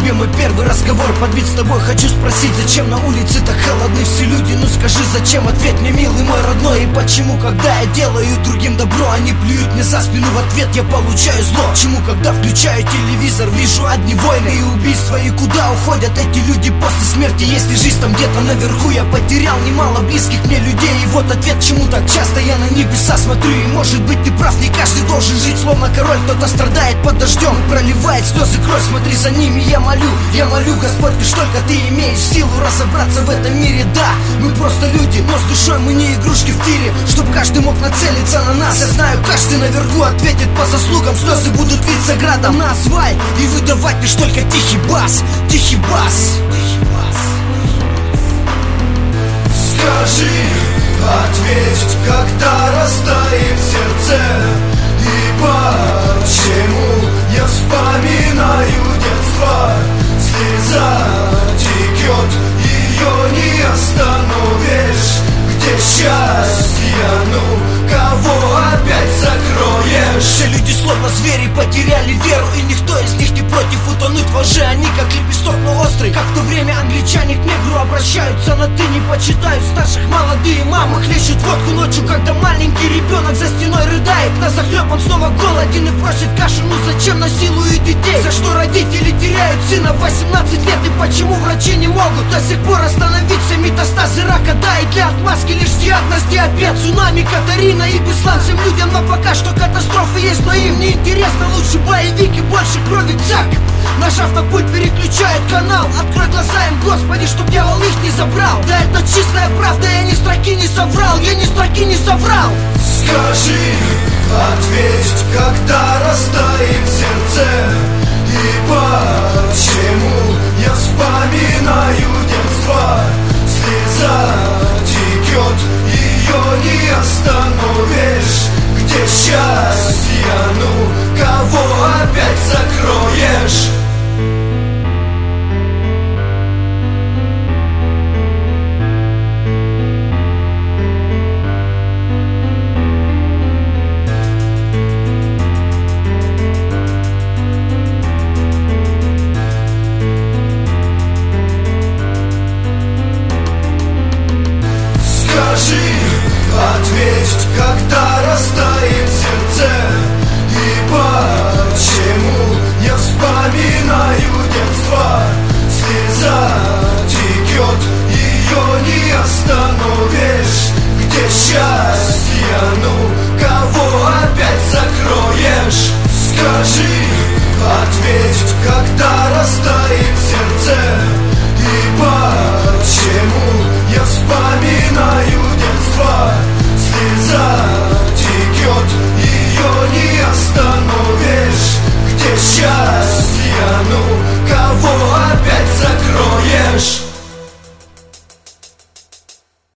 тебе мой первый разговор. Подбить с тобой хочу спросить, зачем на улице так холодны все люди? Ну скажи, зачем? Ответь мне, милый мой родной. И почему, когда я делаю другим добро, они плюют мне за спину, в ответ я получаю зло? Почему, когда включаю телевизор, вижу одни войны и убийства? И куда уходят эти люди после смерти? Если жизнь там где-то наверху, я потерял немало близких мне людей. И вот ответ, чему так часто я на небеса смотрю. И может быть ты прав, не каждый должен жить словно король. Кто-то страдает под дождем, проливает слезы кровь. Смотри за ними, я молю, Господь, лишь только ты имеешь силу разобраться в этом мире. Да, мы просто люди, но с душой мы не игрушки в тире. Чтоб каждый мог нацелиться на нас, я знаю, каждый наверху ответит по заслугам. Слезы будут литься градом на асфальт и выдавать лишь только тихий бас, тихий бас. Скажи, ответь, когда растает сердце. И почему я вспоминаю детство? Слеза текет, ее не остановишь. Где счастье, ну, кого опять закроешь? Все люди словно звери потеряли веру, и никто из них не против утонуть во лжи. Они как лепесток, но острый, как в то время англичане к негру обращаются на ты. Не почитают старших, молодые мамы хлещут водку ночью, когда маленький ребенок за стеной рыдает. Назахлеб он снова голоден и просит кашу. Ну зачем насилуют детей? За что родители теряют сына в 18 лет? И почему врачи не могут до сих пор остановиться метастазы рака? Да, и для отмазки лишь диагноз диабет, цунами, Катарина и Беслан. Всем людям, но пока что катастрофы есть, но им не интересно. Лучше боевики, больше крови, цак. Нажав на пульт, переключает канал. Открой глаза им, Господи, чтоб дьявол их не забрал. Да это чистая правда, я ни строки не соврал, я ни строки не соврал. Скажи, ответь, когда растает сердце. И почему я вспоминаю детство? Слеза текет, ее не остановишь. Где счастье, ну, кого опять закроешь? Скажи, ответь, когда растает сердце. И почему я вспоминаю детство? Слеза текет, ее не остановишь. Где счастье, ну, кого опять закроешь? Скажи, ответь, когда растает сердце.